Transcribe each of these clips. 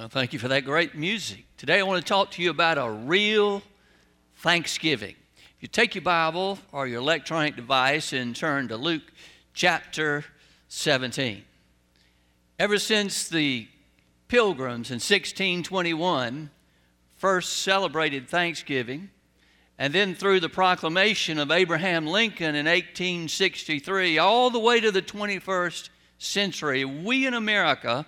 Well, thank you for that great music. Today I want to talk to you about a real Thanksgiving. If you take your Bible or your electronic device and turn to Luke chapter 17. Ever since the Pilgrims in 1621 first celebrated Thanksgiving, and then through the proclamation of Abraham Lincoln in 1863, all the way to the 21st century, we in America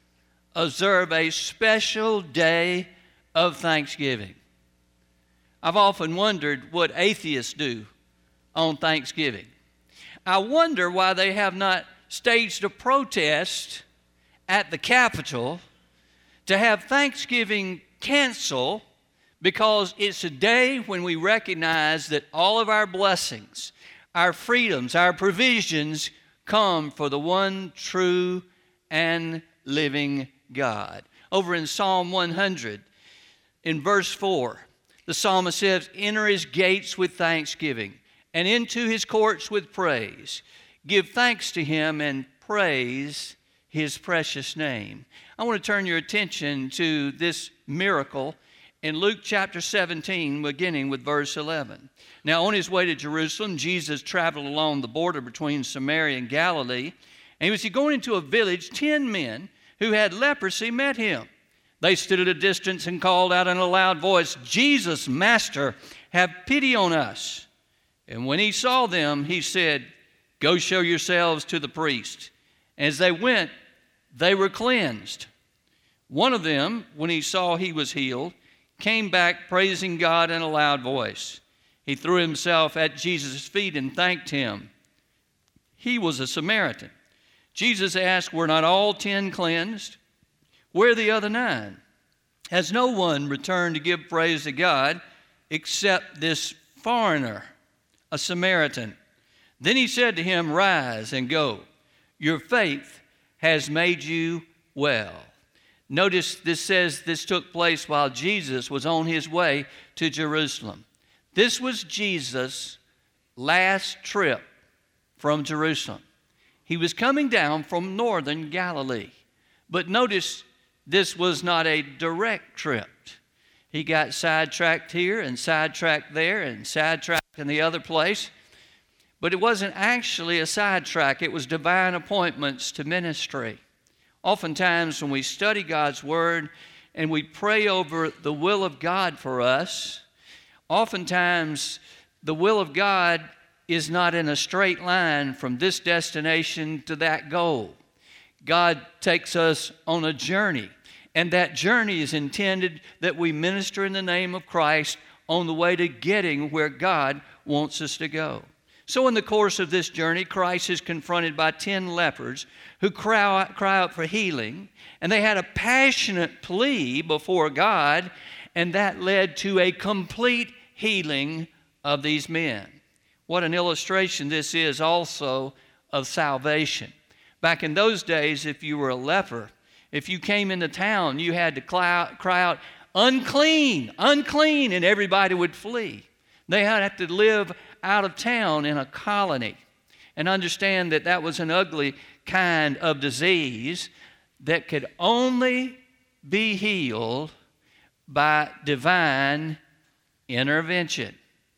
observe a special day of Thanksgiving. I've often wondered what atheists do on Thanksgiving. I wonder why they have not staged a protest at the Capitol to have Thanksgiving cancel, because it's a day when we recognize that all of our blessings, our freedoms, our provisions come for the one true and living God. Over in Psalm 100, in verse 4, the psalmist says, "Enter his gates with thanksgiving and into his courts with praise. Give thanks to him and praise his precious name." I want to turn your attention to this miracle in Luke chapter 17, beginning with verse 11. Now, on his way to Jerusalem, Jesus traveled along the border between Samaria and Galilee. And as he going into a village, 10 men who had leprosy met him. They stood at a distance and called out in a loud voice, "Jesus, Master, have pity on us." And when he saw them, he said, "Go show yourselves to the priest." As they went, they were cleansed. One of them, when he saw he was healed, came back praising God in a loud voice. He threw himself at Jesus' feet and thanked him. He was a Samaritan. Jesus asked, "Were not all 10 cleansed? Where are the other 9? Has no one returned to give praise to God except this foreigner, a Samaritan?" Then he said to him, "Rise and go. Your faith has made you well." Notice this says this took place while Jesus was on his way to Jerusalem. This was Jesus' last trip from Jerusalem. He was coming down from northern Galilee. But notice this was not a direct trip. He got sidetracked here and sidetracked there and sidetracked in the other place. But it wasn't actually a sidetrack. It was divine appointments to ministry. Oftentimes when we study God's Word and we pray over the will of God for us, oftentimes the will of God is not in a straight line from this destination to that goal. God takes us on a journey, and that journey is intended that we minister in the name of Christ on the way to getting where God wants us to go. So in the course of this journey, Christ is confronted by 10 lepers who cry out for healing, and they had a passionate plea before God, and that led to a complete healing of these men. What an illustration this is also of salvation. Back in those days, if you were a leper, if you came into town, you had to cry out, "Unclean, unclean," and everybody would flee. They had to live out of town in a colony and understand that that was an ugly kind of disease that could only be healed by divine intervention.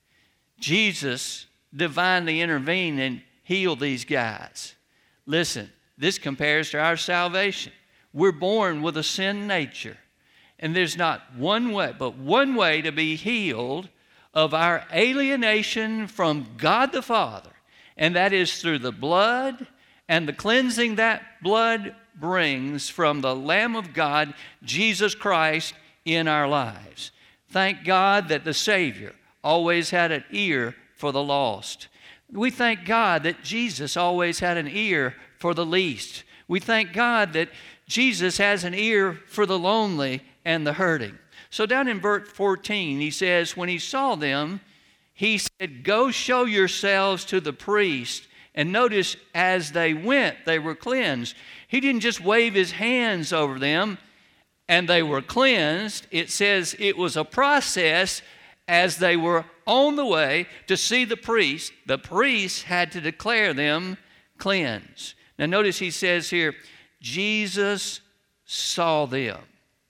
Jesus divinely intervened and healed these guys. Listen, this compares to our salvation. We're born with a sin nature, and there's not one way, but one way to be healed of our alienation from God the Father, and that is through the blood and the cleansing that blood brings from the Lamb of God, Jesus Christ, in our lives. Thank God that the Savior always had an ear for the lost. We thank God that Jesus always had an ear for the least. We thank God that Jesus has an ear for the lonely and the hurting. So down in verse 14, he says, when he saw them, he said, "Go show yourselves to the priest." And notice, as they went, they were cleansed. He didn't just wave his hands over them and they were cleansed. It says it was a process. As they were on the way to see the priest had to declare them cleansed. Now notice he says here, Jesus saw them.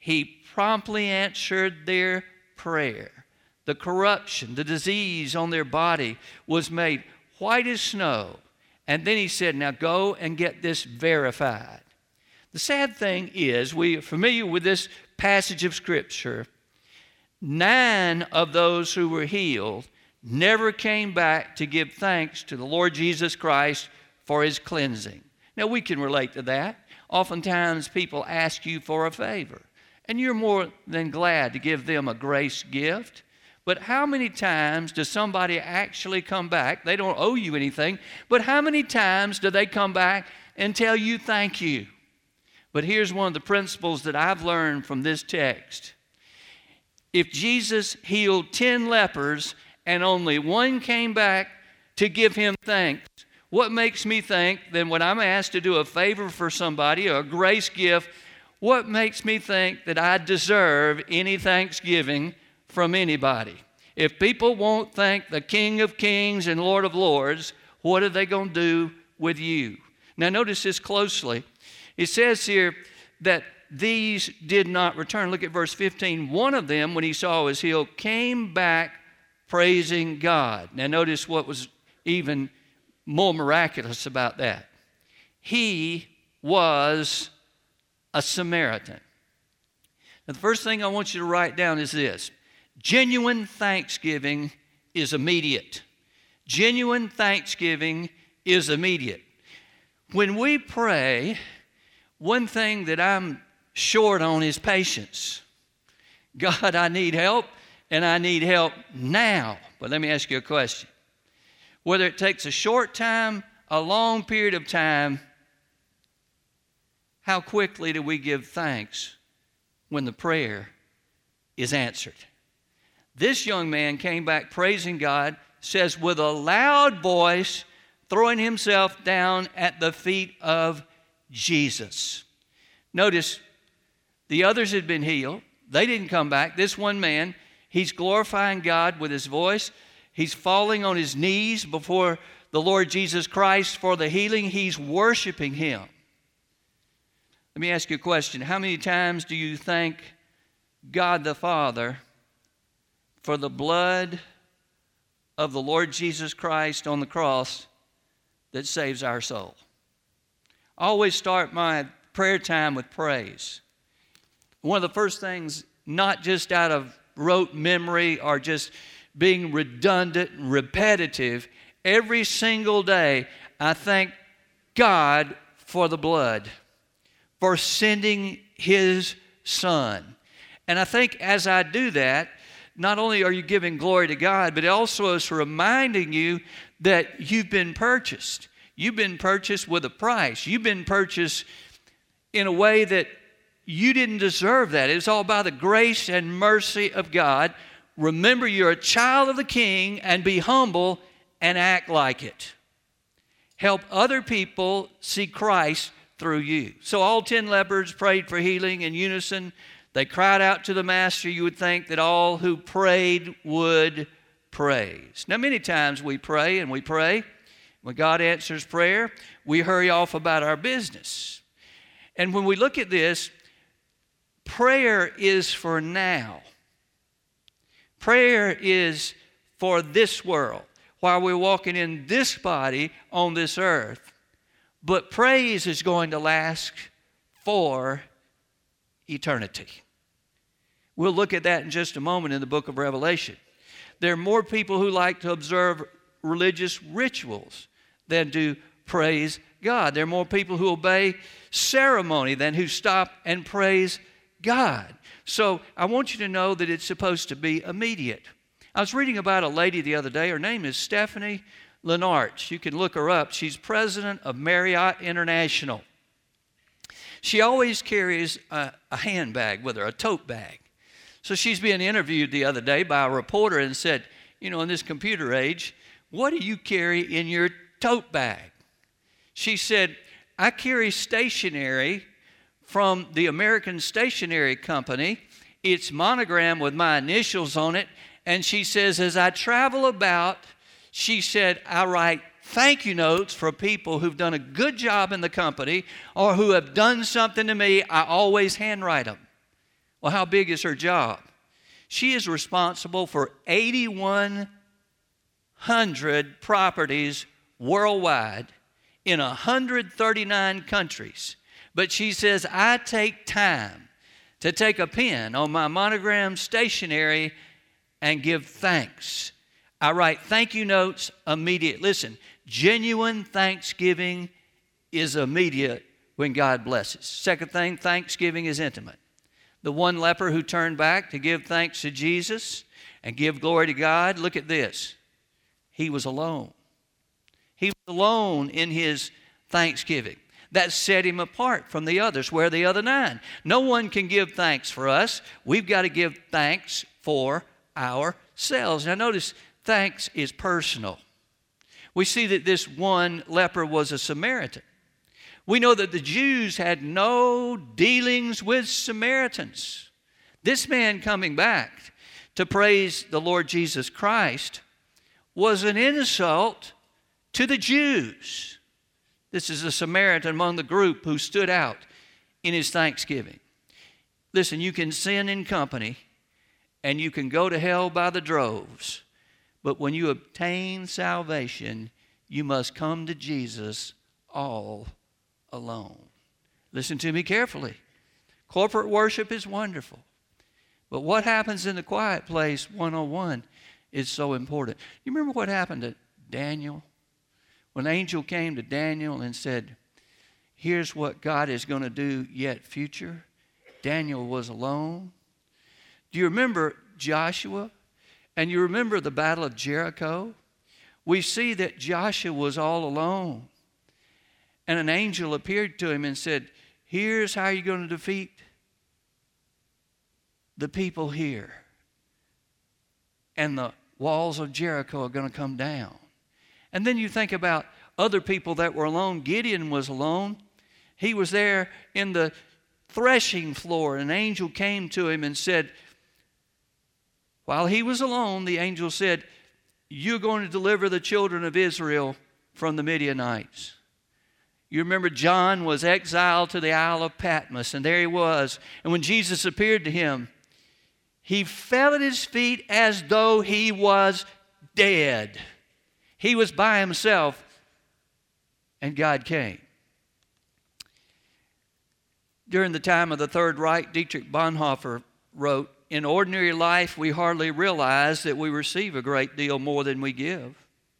He promptly answered their prayer. The corruption, the disease on their body was made white as snow. And then he said, now go and get this verified. The sad thing is, we are familiar with this passage of Scripture. 9 of those who were healed never came back to give thanks to the Lord Jesus Christ for his cleansing. Now, we can relate to that. Oftentimes, people ask you for a favor, and you're more than glad to give them a grace gift. But how many times does somebody actually come back? They don't owe you anything, but how many times do they come back and tell you thank you? But here's one of the principles that I've learned from this text. If Jesus healed 10 lepers and only 1 came back to give him thanks, what makes me think that when I'm asked to do a favor for somebody or a grace gift, what makes me think that I deserve any thanksgiving from anybody? If people won't thank the King of Kings and Lord of Lords, what are they going to do with you? Now notice this closely. It says here that these did not return. Look at verse 15. One of them, when he saw was healed, came back praising God. Now notice what was even more miraculous about that. He was a Samaritan. Now the first thing I want you to write down is this. Genuine thanksgiving is immediate. Genuine thanksgiving is immediate. When we pray, one thing that I'm short on is patience. God, I need help, and I need help now. But let me ask you a question. Whether it takes a short time, a long period of time, how quickly do we give thanks when the prayer is answered? This young man came back praising God, says with a loud voice, throwing himself down at the feet of Jesus. Notice, the others had been healed. They didn't come back. This one man, he's glorifying God with his voice. He's falling on his knees before the Lord Jesus Christ for the healing. He's worshiping him. Let me ask you a question. How many times do you thank God the Father for the blood of the Lord Jesus Christ on the cross that saves our soul? I always start my prayer time with praise. One of the first things, not just out of rote memory or just being redundant and repetitive, every single day I thank God for the blood, for sending his Son. And I think as I do that, not only are you giving glory to God, but it also is reminding you that you've been purchased. You've been purchased with a price. You've been purchased in a way that you didn't deserve that. It's all by the grace and mercy of God. Remember, you're a child of the King, and be humble and act like it. Help other people see Christ through you. So all 10 lepers prayed for healing in unison. They cried out to the Master. You would think that all who prayed would praise. Now, many times we pray and we pray. When God answers prayer, we hurry off about our business. And when we look at this, prayer is for now. Prayer is for this world, while we're walking in this body on this earth. But praise is going to last for eternity. We'll look at that in just a moment in the book of Revelation. There are more people who like to observe religious rituals than do praise God. There are more people who obey ceremony than who stop and praise God. So I want you to know that it's supposed to be immediate. I was reading about a lady the other day. Her name is Stephanie Lenarch. You can look her up. She's president of Marriott International. She always carries a handbag with her, a tote bag. So she's being interviewed the other day by a reporter and said, you know, in this computer age, what do you carry in your tote bag? She said, I carry stationery from the American Stationery Company. It's monogrammed with my initials on it. And she says, as I travel about, she said, I write thank you notes for people who've done a good job in the company or who have done something to me. I always handwrite them. Well, how big is her job? She is responsible for 8,100 properties worldwide in 139 countries. But she says, I take time to take a pen on my monogram stationery and give thanks. I write thank you notes immediate. Listen, genuine thanksgiving is immediate when God blesses. Second thing, thanksgiving is intimate. The one leper who turned back to give thanks to Jesus and give glory to God, look at this. He was alone. He was alone in his thanksgiving. That set him apart from the others. Where are the other 9? No one can give thanks for us. We've got to give thanks for ourselves. Now notice, thanks is personal. We see that this one leper was a Samaritan. We know that the Jews had no dealings with Samaritans. This man coming back to praise the Lord Jesus Christ was an insult to the Jews. This is a Samaritan among the group who stood out in his thanksgiving. Listen, you can sin in company and you can go to hell by the droves, but when you obtain salvation, you must come to Jesus all alone. Listen to me carefully. Corporate worship is wonderful, but what happens in the quiet place, one-on-one, is so important. You remember what happened to Daniel? When an angel came to Daniel and said, here's what God is going to do yet future, Daniel was alone. Do you remember Joshua? And you remember the battle of Jericho? We see that Joshua was all alone. And an angel appeared to him and said, here's how you're going to defeat the people here. And the walls of Jericho are going to come down. And then you think about other people that were alone. Gideon was alone. He was there in the threshing floor. An angel came to him and said, while he was alone, the angel said, you're going to deliver the children of Israel from the Midianites. You remember John was exiled to the Isle of Patmos, and there he was. And when Jesus appeared to him, he fell at his feet as though he was dead. He was by himself, and God came. During the time of the Third Reich, Dietrich Bonhoeffer wrote, in ordinary life, we hardly realize that we receive a great deal more than we give.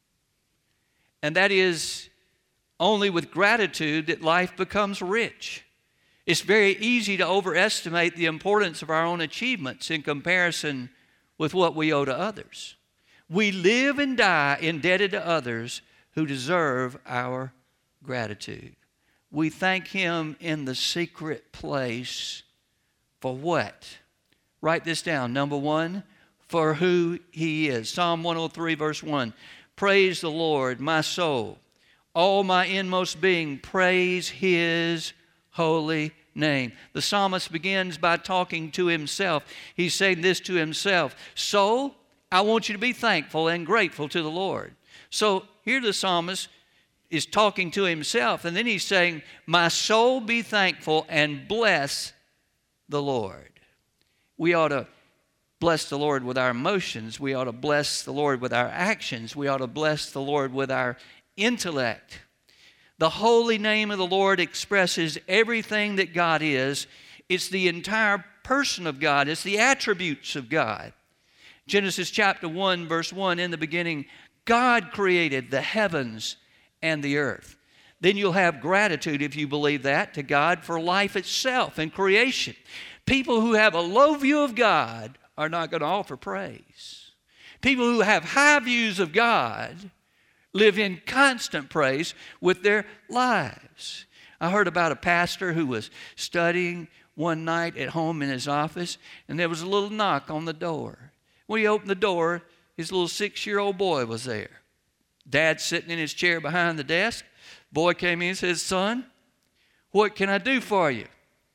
And that is only with gratitude that life becomes rich. It's very easy to overestimate the importance of our own achievements in comparison with what we owe to others. We live and die indebted to others who deserve our gratitude. We thank Him in the secret place for what? Write this down. Number one, for who He is. Psalm 103, verse 1. Praise the Lord, my soul. All my inmost being, praise His holy name. The psalmist begins by talking to himself. He's saying this to himself. Soul, I want you to be thankful and grateful to the Lord. So here the psalmist is talking to himself, and then he's saying, my soul be thankful and bless the Lord. We ought to bless the Lord with our emotions. We ought to bless the Lord with our actions. We ought to bless the Lord with our intellect. The holy name of the Lord expresses everything that God is. It's the entire person of God. It's the attributes of God. Genesis chapter 1, verse 1, in the beginning, God created the heavens and the earth. Then you'll have gratitude, if you believe that, to God for life itself and creation. People who have a low view of God are not going to offer praise. People who have high views of God live in constant praise with their lives. I heard about a pastor who was studying one night at home in his office, and there was a little knock on the door. When he opened the door, his little 6-year-old boy was there. Dad sitting in his chair behind the desk. Boy came in and said, son, what can I do for you?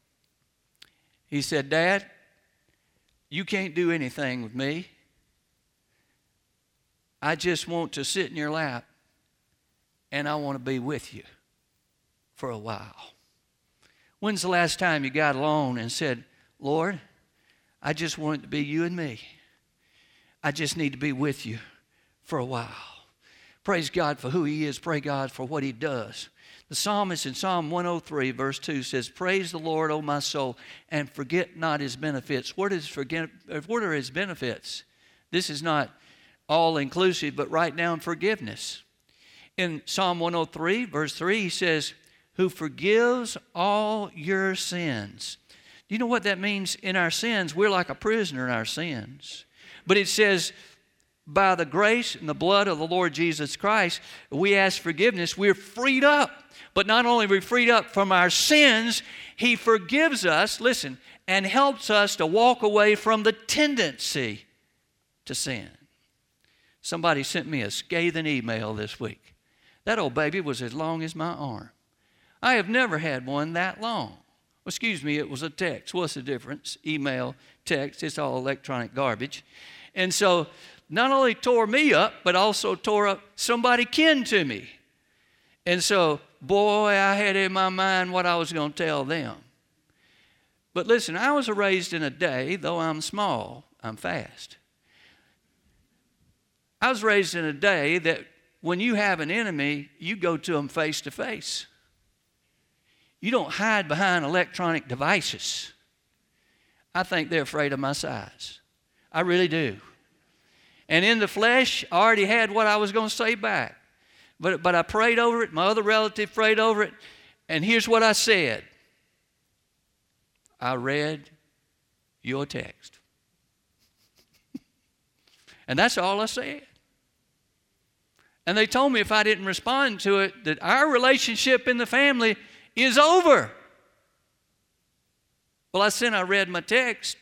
He said, Dad, you can't do anything with me. I just want to sit in your lap, and I want to be with you for a while. When's the last time you got alone and said, Lord, I just want it to be you and me. I just need to be with you for a while. Praise God for who he is. Praise God for what he does. The psalmist in Psalm 103, verse 2 says, praise the Lord, O my soul, and forget not his benefits. What are his benefits? This is not all-inclusive, but write down forgiveness. In Psalm 103, verse 3, he says, who forgives all your sins. Do you know what that means? In our sins, we're like a prisoner in our sins. But it says, by the grace and the blood of the Lord Jesus Christ, we ask forgiveness. We're freed up. But not only are we freed up from our sins, he forgives us, listen, and helps us to walk away from the tendency to sin. Somebody sent me a scathing email this week. That old baby was as long as my arm. I have never had one that long. Well, excuse me, it was a text. What's the difference? Email, text, it's all electronic garbage. And so not only tore me up, but also tore up somebody kin to me. And so, boy, I had in my mind what I was going to tell them. But listen, I was raised in a day, though I'm small, I'm fast. I was raised in a day that when you have an enemy, you go to them face to face. You don't hide behind electronic devices. I think they're afraid of my size. I really do. And in the flesh, I already had what I was going to say back. But I prayed over it. My other relative prayed over it. And here's what I said. I read your text. And that's all I said. And they told me if I didn't respond to it, that our relationship in the family is over. Well, I read my text.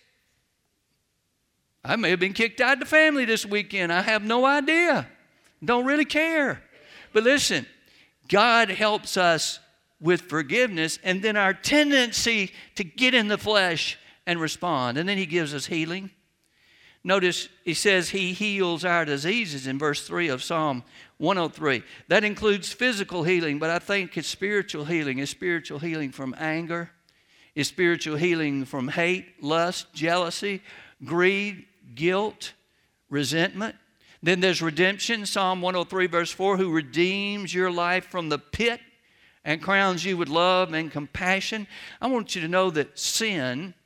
I may have been kicked out of the family this weekend. I have no idea. Don't really care. But listen, God helps us with forgiveness and then our tendency to get in the flesh and respond. And then he gives us healing. Notice he says he heals our diseases in verse 3 of Psalm 103. That includes physical healing, but I think it's spiritual healing. It's spiritual healing from anger. It's spiritual healing from hate, lust, jealousy, greed, guilt, resentment. Then there's redemption, Psalm 103, verse 4, who redeems your life from the pit and crowns you with love and compassion. I want you to know that sin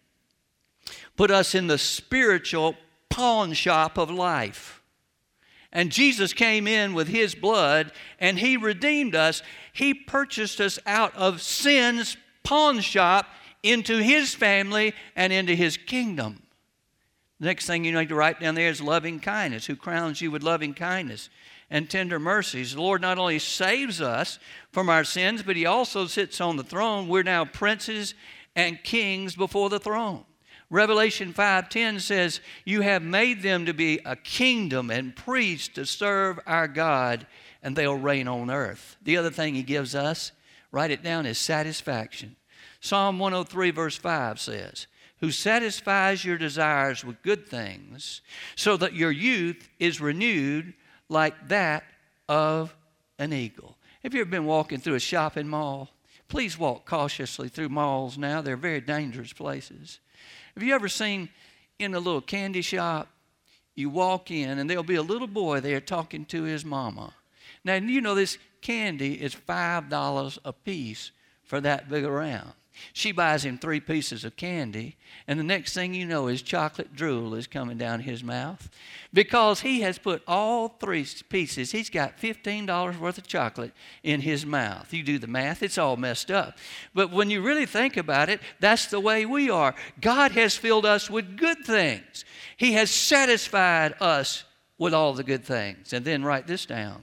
put us in the spiritual pawn shop of life. And Jesus came in with his blood and he redeemed us. He purchased us out of sin's pawn shop into his family and into his kingdom. The next thing you need to write down there is loving kindness, who crowns you with loving kindness and tender mercies. The Lord not only saves us from our sins, but he also sits on the throne. We're now princes and kings before the throne. Revelation 5:10 says, you have made them to be a kingdom and priests to serve our God, and they'll reign on earth. The other thing he gives us, write it down, is satisfaction. Psalm 103 verse 5 says, who satisfies your desires with good things, so that your youth is renewed like that of an eagle. Have you ever been walking through a shopping mall? Please walk cautiously through malls now. They're very dangerous places. Have you ever seen in a little candy shop, you walk in and there'll be a little boy there talking to his mama. Now, you know this candy is $5 a piece for that big around. She buys him 3 pieces of candy, and the next thing you know, his chocolate drool is coming down his mouth because he has put all 3 pieces. He's got $15 worth of chocolate in his mouth. You do the math, it's all messed up. But when you really think about it, that's the way we are. God has filled us with good things. He has satisfied us with all the good things. And then write this down.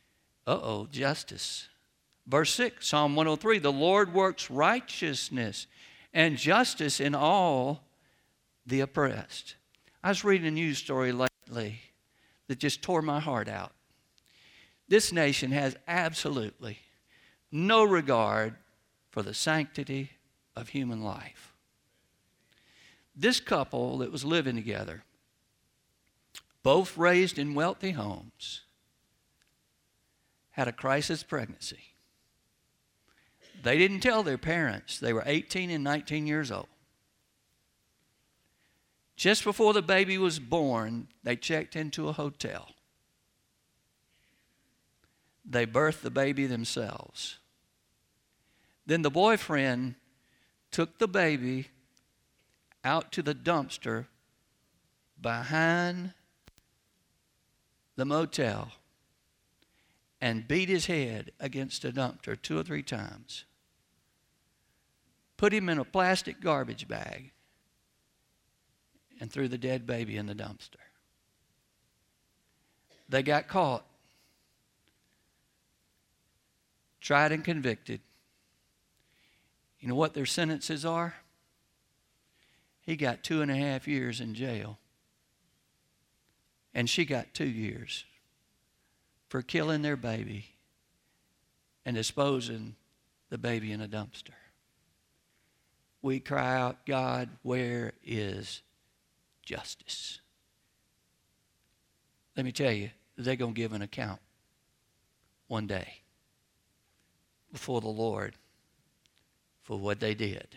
Justice. Verse 6, Psalm 103, the Lord works righteousness and justice in all the oppressed. I was reading a news story lately that just tore my heart out. This nation has absolutely no regard for the sanctity of human life. This couple that was living together, both raised in wealthy homes, had a crisis pregnancy. They didn't tell their parents. They were 18 and 19 years old. Just before the baby was born, they checked into a hotel. They birthed the baby themselves. Then the boyfriend took the baby out to the dumpster behind the motel and beat his head against a dumpster 2 or 3 times. Put him in a plastic garbage bag and threw the dead baby in the dumpster. They got caught, tried and convicted. You know what their sentences are? He got 2.5 years in jail. And she got 2 years for killing their baby and disposing the baby in a dumpster. We cry out, God, where is justice? Let me tell you, they're going to give an account one day before the Lord for what they did.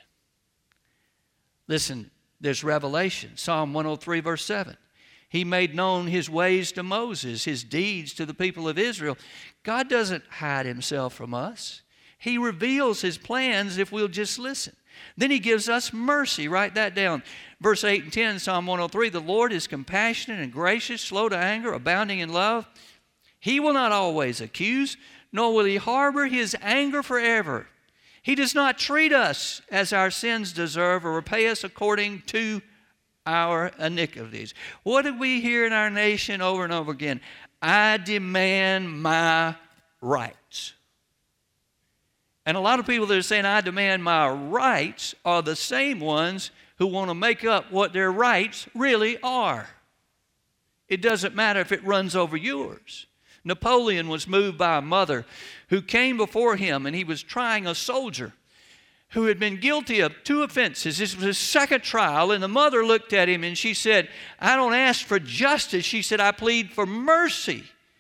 Listen, there's revelation. Psalm 103, verse 7. He made known his ways to Moses, his deeds to the people of Israel. God doesn't hide himself from us. He reveals his plans if we'll just listen. Then he gives us mercy. Write that down. Verse 8 and 10, Psalm 103, the Lord is compassionate and gracious, slow to anger, abounding in love. He will not always accuse, nor will he harbor his anger forever. He does not treat us as our sins deserve or repay us according to our iniquities. What did we hear in our nation over and over again? I demand my rights. And a lot of people that are saying, I demand my rights, are the same ones who want to make up what their rights really are. It doesn't matter if it runs over yours. Napoleon was moved by a mother who came before him, and he was trying a soldier who had been guilty of 2 offenses. This was his second trial, and the mother looked at him and she said, I don't ask for justice. She said, I plead for mercy.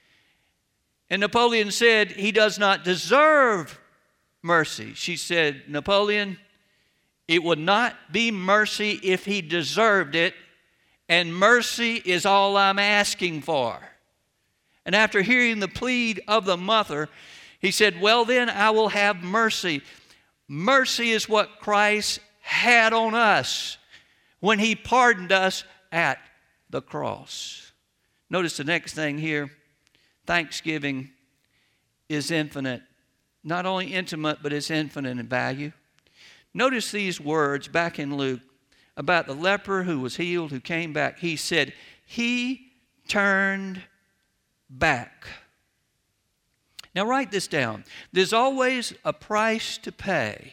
And Napoleon said, he does not deserve mercy. She said, Napoleon, it would not be mercy if he deserved it, and mercy is all I'm asking for. And after hearing the plea of the mother, he said, well then, I will have mercy. Mercy is what Christ had on us when he pardoned us at the cross. Notice the next thing here. Thanksgiving is infinite. Not only intimate, but it's infinite in value. Notice these words back in Luke about the leper who was healed, who came back. He said, he turned back. Now write this down. There's always a price to pay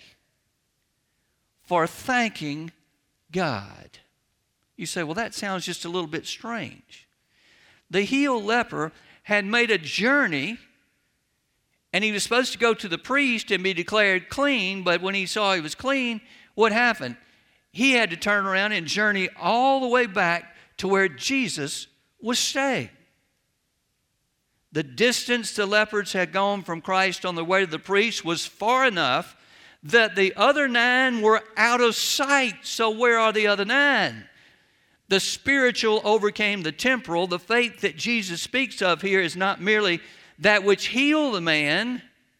for thanking God. You say, well, that sounds just a little bit strange. The healed leper had made a journey, and he was supposed to go to the priest and be declared clean, but when he saw he was clean, what happened? He had to turn around and journey all the way back to where Jesus was staying. The distance the lepers had gone from Christ on the way to the priest was far enough that the other 9 were out of sight. So where are the other 9? The spiritual overcame the temporal. The faith that Jesus speaks of here is not merely that which healed the man,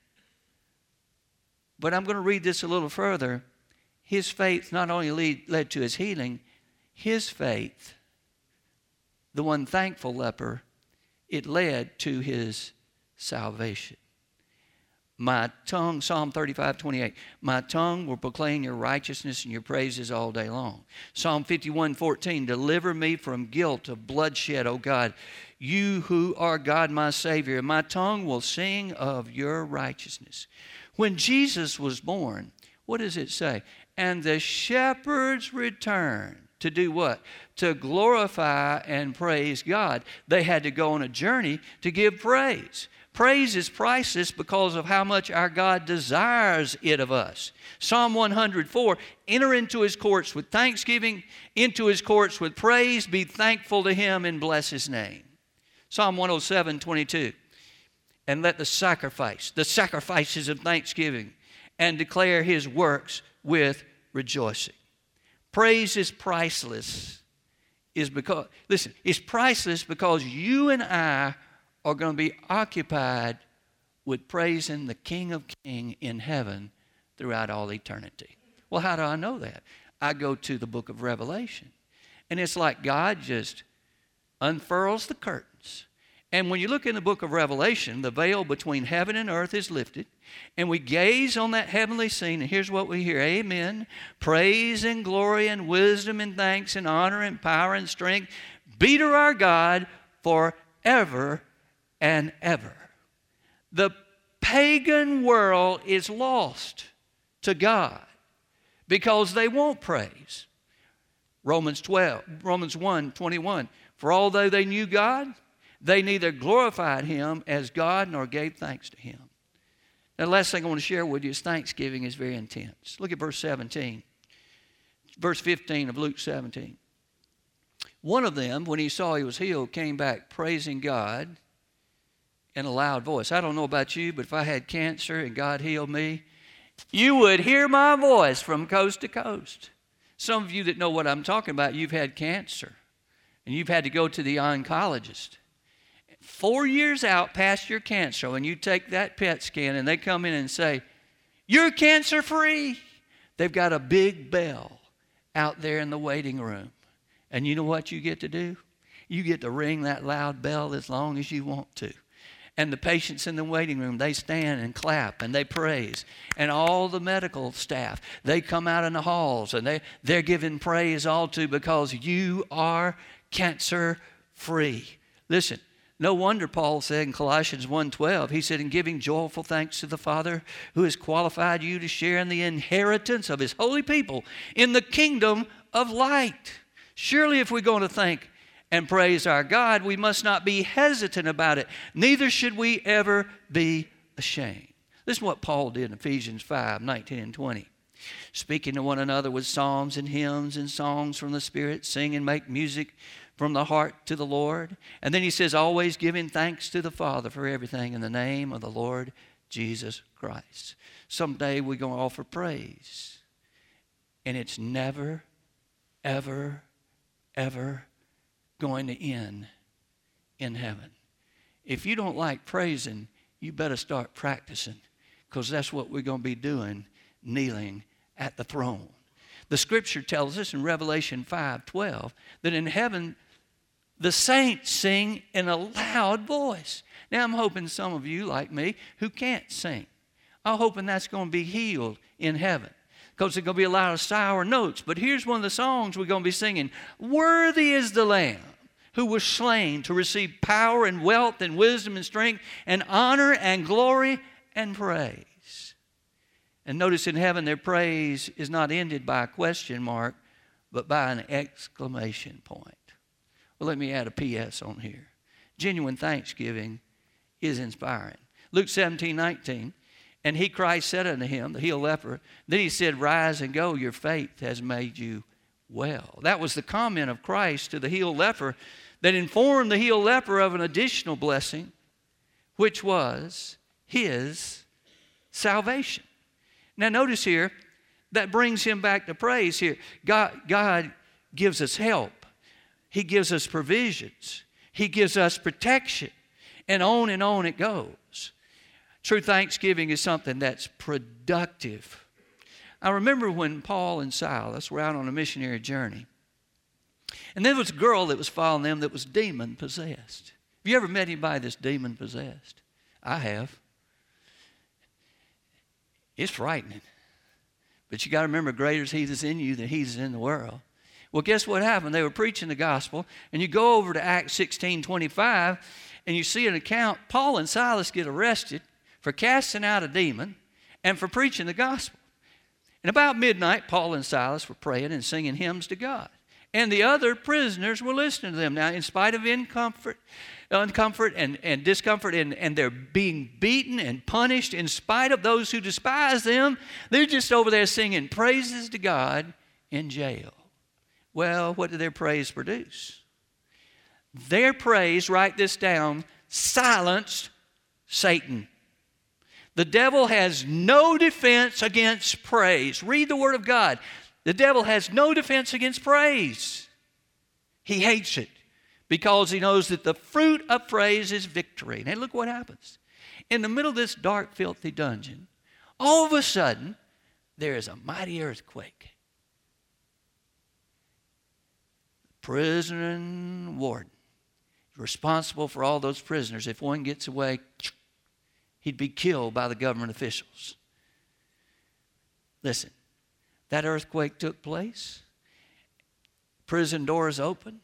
but I'm going to read this a little further. His faith not only led to his healing, his faith, the one thankful leper, it led to his salvation. My tongue, Psalm 35:28, my tongue will proclaim your righteousness and your praises all day long. Psalm 51:14, deliver me from guilt of bloodshed, O God, you who are God my Savior. My tongue will sing of your righteousness. When Jesus was born, what does it say? And the shepherds returned. To do what? To glorify and praise God. They had to go on a journey to give praise. Praise is priceless because of how much our God desires it of us. Psalm 104, enter into his courts with thanksgiving, into his courts with praise, be thankful to him and bless his name. Psalm 107:22, and let the sacrifices of thanksgiving, and declare his works with rejoicing. Praise is priceless. is because, listen, it's priceless because you and I are going to be occupied with praising the King of Kings in heaven throughout all eternity. Well, how do I know that? I go to the book of Revelation. And it's like God just unfurls the curtains. And when you look in the book of Revelation, the veil between heaven and earth is lifted. And we gaze on that heavenly scene. And here's what we hear. Amen. Praise and glory and wisdom and thanks and honor and power and strength be to our God forever and ever. The pagan world is lost to God because they won't praise. Romans 1:21. For although they knew God, they neither glorified Him as God nor gave thanks to Him. Now, the last thing I want to share with you is thanksgiving is very intense. Look at verse 17. Verse 15 of Luke 17. One of them, when he saw he was healed, came back praising God in a loud voice. I don't know about you, but if I had cancer and God healed me, you would hear my voice from coast to coast. Some of you that know what I'm talking about, you've had cancer and you've had to go to the oncologist. 4 years out past your cancer, and you take that PET scan and they come in and say, you're cancer free. They've got a big bell out there in the waiting room. And you know what you get to do? You get to ring that loud bell as long as you want to. And the patients in the waiting room, they stand and clap and they praise. And all the medical staff, they come out in the halls and they're giving praise all to because you are cancer free. Listen, no wonder Paul said in Colossians 1:12, he said, in giving joyful thanks to the Father who has qualified you to share in the inheritance of His holy people in the kingdom of light. Surely if we're going to thank and praise our God, we must not be hesitant about it. Neither should we ever be ashamed. This is what Paul did in Ephesians 5:19 and 20. Speaking to one another with psalms and hymns and songs from the Spirit, sing and make music from the heart to the Lord. And then he says, always giving thanks to the Father for everything in the name of the Lord Jesus Christ. Someday we're going to offer praise. And it's never, ever, ever going to end in heaven. If you don't like praising, you better start practicing, because that's what we're going to be doing, kneeling at the throne. The scripture tells us in Revelation 5:12 that in heaven the saints sing in a loud voice. Now I'm hoping some of you like me who can't sing, I'm hoping that's going to be healed in heaven, because there's going to be a lot of sour notes. But here's one of the songs we're going to be singing. Worthy is the Lamb who was slain to receive power and wealth and wisdom and strength and honor and glory and praise. And notice in heaven their praise is not ended by a question mark, but by an exclamation point. Well, let me add a P.S. on here. Genuine thanksgiving is inspiring. Luke 17:19, and he, Christ, said unto him, the healed leper, then he said, rise and go, your faith has made you well. That was the comment of Christ to the healed leper that informed the healed leper of an additional blessing, which was his salvation. Now notice here, that brings him back to praise here. God gives us help. He gives us provisions. He gives us protection. And on it goes. True thanksgiving is something that's productive. I remember when Paul and Silas were out on a missionary journey. And there was a girl that was following them that was demon-possessed. Have you ever met anybody that's demon-possessed? I have. It's frightening. But you got to remember, greater is He that's in you than He that's in the world. Well, guess what happened? They were preaching the gospel. And you go over to Acts 16:25, and you see an account. Paul and Silas get arrested for casting out a demon and for preaching the gospel. And about midnight, Paul and Silas were praying and singing hymns to God. And the other prisoners were listening to them. Now, in spite of uncomfort and discomfort, and they're being beaten and punished, in spite of those who despise them, they're just over there singing praises to God in jail. Well, what did their praise produce? Their praise, write this down, silenced Satan. The devil has no defense against praise. Read the Word of God. The devil has no defense against praise. He hates it because he knows that the fruit of praise is victory. And look what happens. In the middle of this dark, filthy dungeon, all of a sudden, there is a mighty earthquake. Prisoner and warden, responsible for all those prisoners. If one gets away, he'd be killed by the government officials. Listen, that earthquake took place. Prison doors open.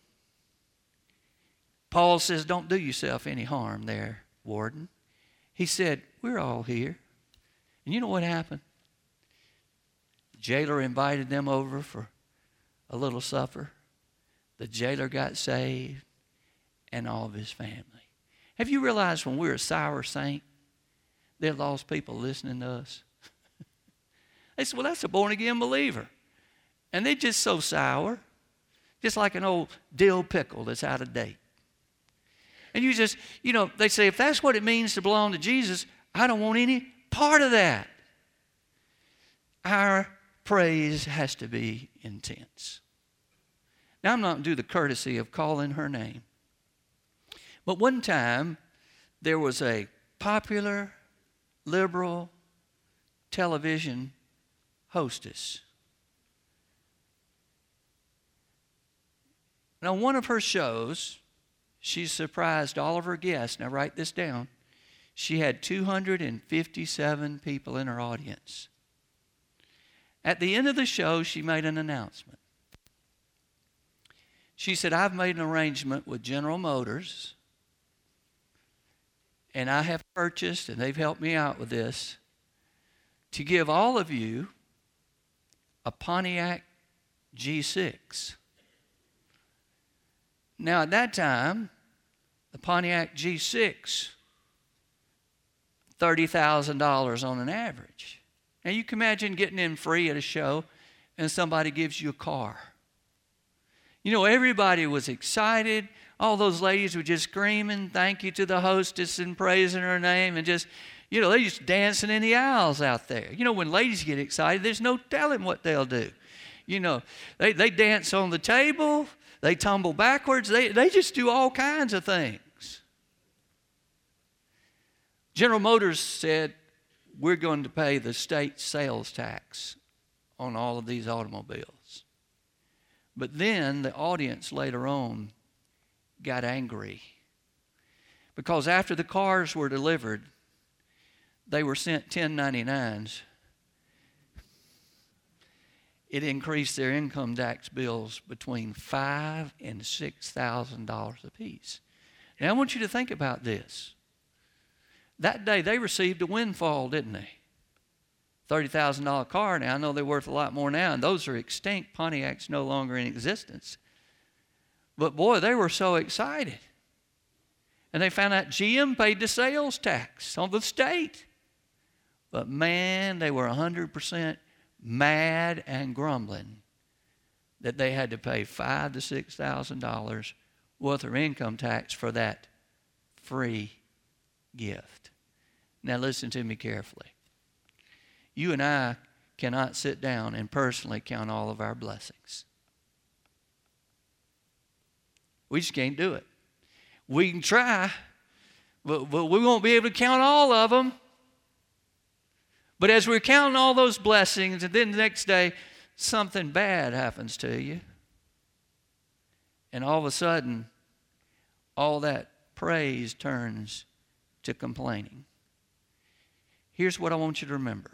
Paul says, don't do yourself any harm there, warden. He said, we're all here. And you know what happened? The jailer invited them over for a little supper. The jailer got saved and all of his family. Have you realized when we're a sour saint, there are lost people listening to us? They said, well, that's a born-again believer. And they're just so sour, just like an old dill pickle that's out of date. And you just, they say, if that's what it means to belong to Jesus, I don't want any part of that. Our praise has to be intense. Now, I'm not going to do the courtesy of calling her name. But one time, there was a popular, liberal television hostess. Now, one of her shows, she surprised all of her guests. Now, write this down. She had 257 people in her audience. At the end of the show, she made an announcement. She said, I've made an arrangement with General Motors, and I have purchased, and they've helped me out with this, to give all of you a Pontiac G6. Now, at that time, the Pontiac G6, $30,000 on an average. Now, you can imagine getting in free at a show and somebody gives you a car. Everybody was excited. All those ladies were just screaming thank you to the hostess and praising her name and just, they're just dancing in the aisles out there. When ladies get excited, there's no telling what they'll do. They dance on the table. They tumble backwards. They just do all kinds of things. General Motors said, we're going to pay the state sales tax on all of these automobiles. But then the audience later on got angry because after the cars were delivered, they were sent 1099s. It increased their income tax bills between $5,000 and $6,000 apiece. Now I want you to think about this. That day they received a windfall, didn't they? $30,000 car. Now I know they're worth a lot more now, and those are extinct. Pontiac's no longer in existence. But boy, they were so excited. And they found out GM paid the sales tax on the state. But man, they were 100% mad and grumbling that they had to pay $5,000 to $6,000 worth of income tax for that free gift. Now listen to me carefully. You and I cannot sit down and personally count all of our blessings. We just can't do it. We can try, but we won't be able to count all of them. But as we're counting all those blessings, and then the next day, something bad happens to you. And all of a sudden, all that praise turns to complaining. Here's what I want you to remember.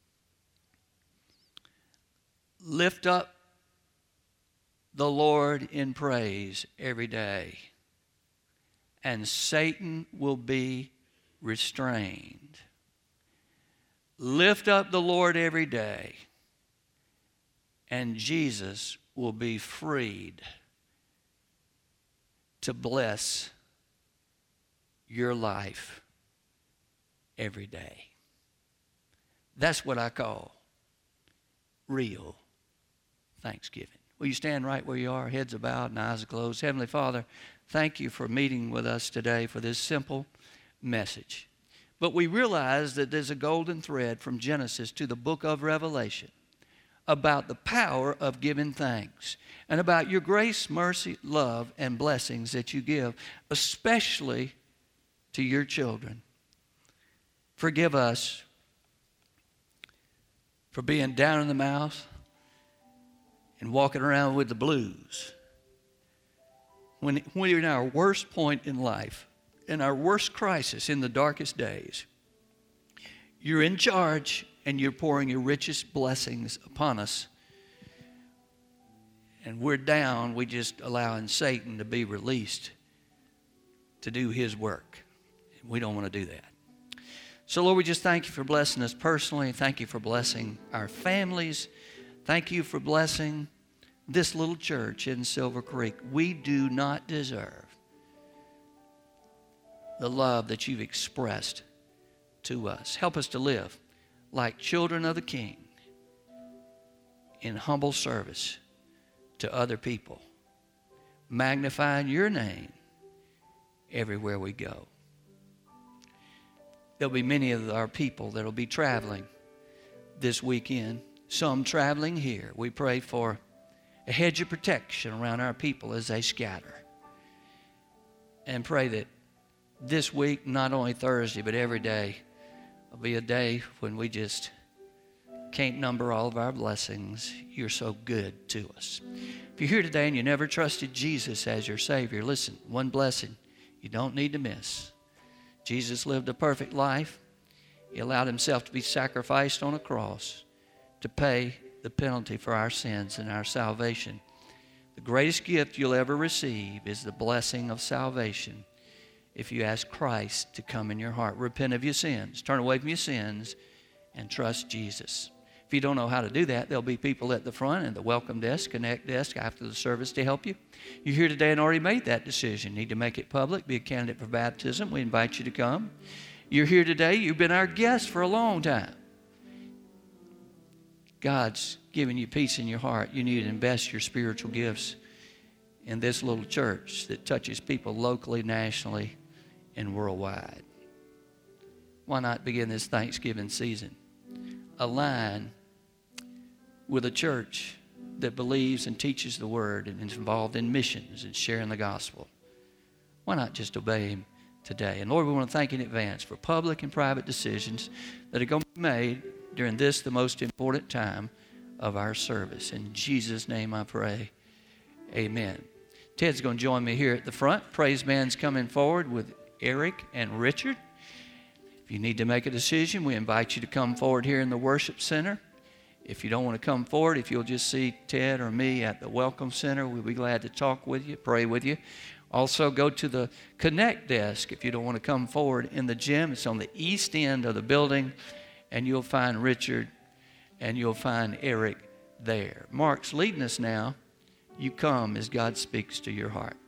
Lift up the Lord in praise every day, and Satan will be restrained. Lift up the Lord every day, and Jesus will be freed to bless your life every day. That's what I call real thanksgiving. Will you stand right where you are, heads bowed and eyes closed? Heavenly Father, thank you for meeting with us today for this simple message. But we realize that there's a golden thread from Genesis to the book of Revelation about the power of giving thanks and about your grace, mercy, love, and blessings that you give, especially to your children. Forgive us for being down in the mouth and walking around with the blues. When we're in our worst point in life, in our worst crisis, in the darkest days, you're in charge and you're pouring your richest blessings upon us. And we're down, we just allowing Satan to be released to do his work. We don't want to do that. So, Lord, we just thank you for blessing us personally. Thank you for blessing our families. Thank you for blessing this little church in Silver Creek. We do not deserve the love that you've expressed to us. Help us to live like children of the King in humble service to other people, magnifying your name everywhere we go. There'll be many of our people that'll be traveling this weekend, some traveling here. We pray for a hedge of protection around our people as they scatter. And pray that this week, not only Thursday, but every day, will be a day when we just can't number all of our blessings. You're so good to us. If you're here today and you never trusted Jesus as your Savior, listen, one blessing you don't need to miss. Jesus lived a perfect life. He allowed himself to be sacrificed on a cross to pay the penalty for our sins and our salvation. The greatest gift you'll ever receive is the blessing of salvation if you ask Christ to come in your heart. Repent of your sins. Turn away from your sins and trust Jesus. If you don't know how to do that, there'll be people at the front and the welcome desk, connect desk after the service to help you. You're here today and already made that decision. Need to make it public, be a candidate for baptism. We invite you to come. You're here today. You've been our guest for a long time. God's given you peace in your heart. You need to invest your spiritual gifts in this little church that touches people locally, nationally, and worldwide. Why not begin this Thanksgiving season? Align with a church that believes and teaches the Word and is involved in missions and sharing the gospel. Why not just obey Him today? And Lord, we want to thank you in advance for public and private decisions that are going to be made during this, the most important time of our service. In Jesus' name I pray, amen. Ted's going to join me here at the front. Praise band's coming forward with Eric and Richard. If you need to make a decision, we invite you to come forward here in the worship center. If you don't want to come forward, if you'll just see Ted or me at the welcome center, we'll be glad to talk with you, pray with you. Also, go to the connect desk if you don't want to come forward in the gym. It's on the east end of the building, and you'll find Richard and you'll find Eric there. Mark's leading us now. You come as God speaks to your heart.